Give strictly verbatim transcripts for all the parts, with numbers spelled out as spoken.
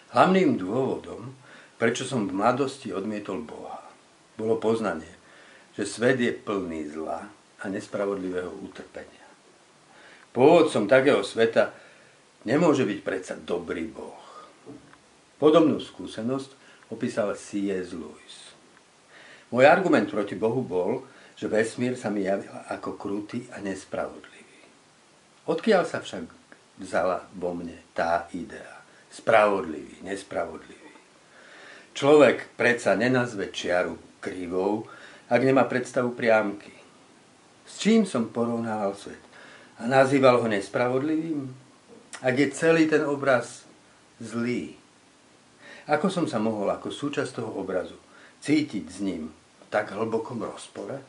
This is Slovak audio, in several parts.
Hlavným dôvodom, prečo som v mladosti odmietol Boha, bolo poznanie, že svet je plný zla a nespravodlivého utrpenia. Pôvodcom takého sveta nemôže byť predsa dobrý Boh. Podobnú skúsenosť opísal C S Lewis. Môj argument proti Bohu bol, že vesmír sa mi javil ako krutý a nespravodlivý. Odkiaľ sa však vzala vo mne tá idea? Spravodlivý, nespravodlivý. Človek predsa nenazve čiaru krivou, ak nemá predstavu priamky. S čím som porovnával svet? A nazýval ho nespravodlivým? Ak je celý ten obraz zlý. Ako som sa mohol ako súčasť toho obrazu cítiť s ním v tak hlbokom rozpore?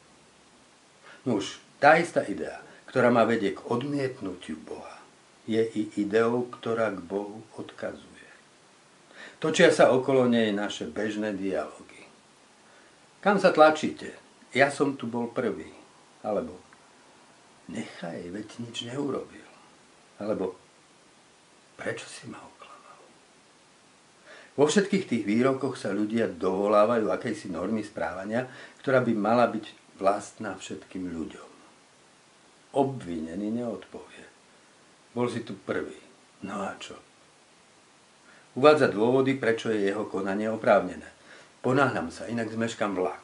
Nuž, tá istá idea, ktorá ma vedie k odmietnutiu Boha, je i ideou, ktorá k Bohu odkazuje. Točia sa okolo nej naše bežné dialógy. Kam sa tlačíte? Ja som tu bol prvý. Alebo nechaj, veď nič neurobil. Alebo prečo si ma oklamal? Vo všetkých tých výrokoch sa ľudia dovolávajú akejsi normy správania, ktorá by mala byť vlastná všetkým ľuďom. Obvinený neodpovie. Bol si tu prvý. No a čo? Uvádza dôvody, prečo je jeho konanie oprávnené. Ponáhľam sa, inak zmeškam vlak.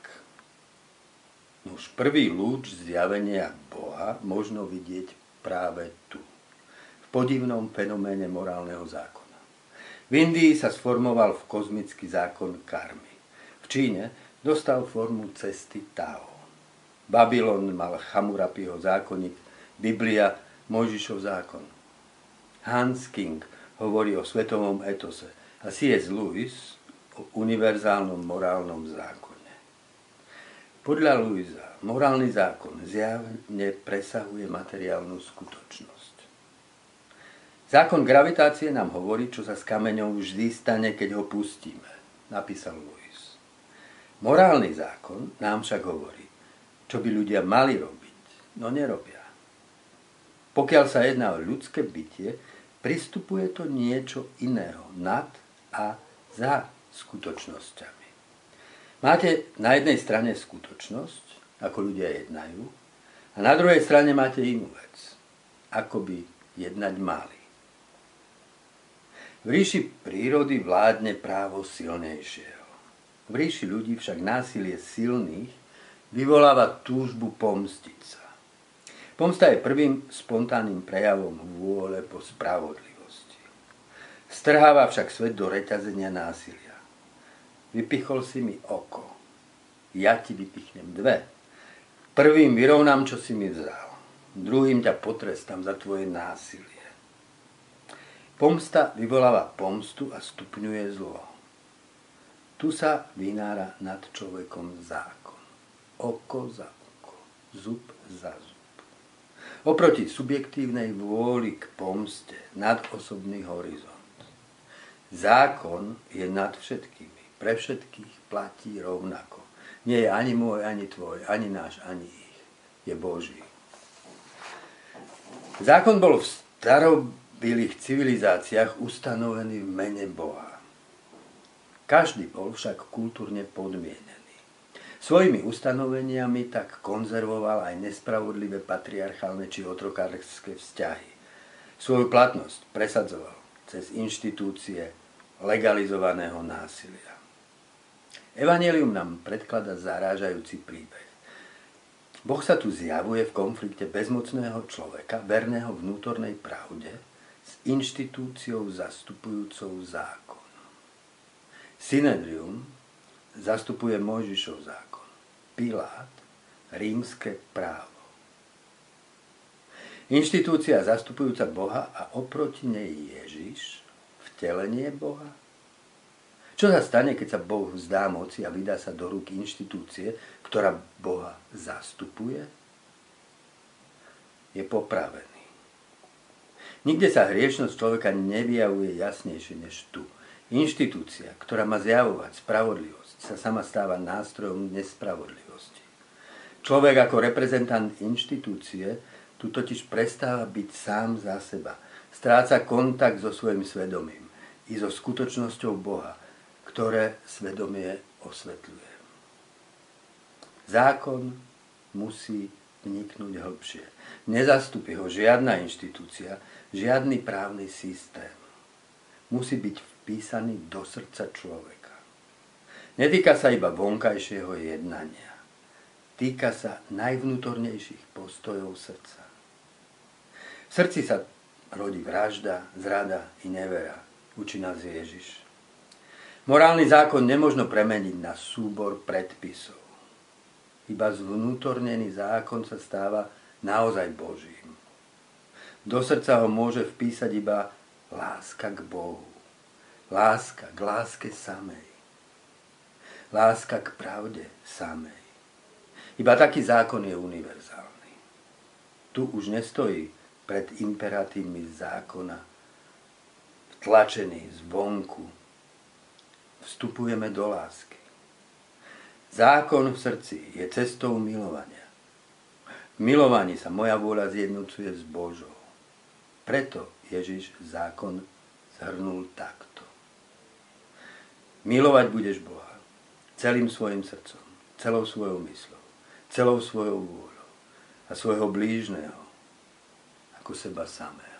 Už prvý lúč zjavenia Boha možno vidieť práve tu. V podivnom fenoméne morálneho zákona. V Indii sa sformoval v kozmický zákon karmy. V Číne dostal formu cesty Tao. Babylon mal Chamurapiho zákonník, Biblia Mojžišov zákon. Hans King hovorí o svetovom etose a C S Lewis o univerzálnom morálnom zákone. Podľa Lewisa morálny zákon zjavne presahuje materiálnu skutočnosť. Zákon gravitácie nám hovorí, čo sa s kameňom vždy stane, keď ho pustíme, napísal Lewis. Morálny zákon nám však hovorí, čo by ľudia mali robiť, no nerobia. Pokiaľ sa jedná o ľudské bytie, pristupuje to niečo iného nad a za skutočnosťami. Máte na jednej strane skutočnosť, ako ľudia jednajú, a na druhej strane máte inú vec, ako by jednať mali. V ríši prírody vládne právo silnejšieho. V ríši ľudí však násilie silných vyvoláva túžbu pomstiť sa. Pomsta je prvým spontánnym prejavom vôle po spravodlivosti. Strháva však svet do reťazenia násilia. Vypichol si mi oko. Ja ti vypichnem dve. Prvým vyrovnám, čo si mi vzal. Druhým ťa potrestám za tvoje násilie. Pomsta vyvoláva pomstu a stupňuje zlo. Tu sa vynára nad človekom zákon. Oko za oko. Zub za zub. Oproti subjektívnej vôli k pomste nad osobný horizont. Zákon je nad všetkými. Pre všetkých platí rovnako. Nie je ani môj, ani tvoj, ani náš, ani ich. Je Boží. Zákon bol v starobilých civilizáciách ustanovený v mene Boha. Každý bol však kultúrne podmienený. Svojimi ustanoveniami tak konzervoval aj nespravodlivé patriarchálne či otrokárske vzťahy. Svoju platnosť presadzoval cez inštitúcie legalizovaného násilia. Evanjelium nám predkladá zarážajúci príbeh. Boh sa tu zjavuje v konflikte bezmocného človeka, verného vnútornej pravde, s inštitúciou zastupujúcou zákon. Synedrium zastupuje Mojžišov zákon. Pilát, rímske právo. Inštitúcia zastupujúca Boha a oproti nej Ježiš, vtelenie Boha. Čo sa stane, keď sa Boh vzdá moci a vydá sa do rúk inštitúcie, ktorá Boha zastupuje? Je popravený. Nikde sa hriešnosť človeka nevyjavuje jasnejšie než tu. Inštitúcia, ktorá má zjavovať spravodlivosť, sa sama stáva nástrojom nespravodlivosti. Človek ako reprezentant inštitúcie tu totiž prestáva byť sám za seba. Stráca kontakt so svojím svedomím. i so skutočnosťou Boha, ktoré svedomie osvetľuje. Zákon musí vniknúť hlbšie. Nezastupí ho žiadna inštitúcia, žiadny právny systém. Musí byť vpísaný do srdca človeka. Netýka sa iba vonkajšieho jednania. Týka sa najvnútornejších postojov srdca. V srdci sa rodí vražda, zrada i nevera, učí nás Ježiš. Morálny zákon nemožno premeniť na súbor predpisov. Iba zvnútornený zákon sa stáva naozaj Božím. Do srdca ho môže vpísať iba láska k Bohu. Láska k láske samej. Láska k pravde samej. Iba taký zákon je univerzálny. Tu už nestojí pred imperatívmi zákona, vtlačený zvonku. Vstupujeme do lásky. Zákon v srdci je cestou milovania. V milovaní sa moja vôľa zjednocuje s Božou. Preto Ježiš zákon zhrnul takto. Milovať budeš Boha celým svojim srdcom, celou svojou mysľou, celou svojou vôľou a svojho blížneho ako seba samého.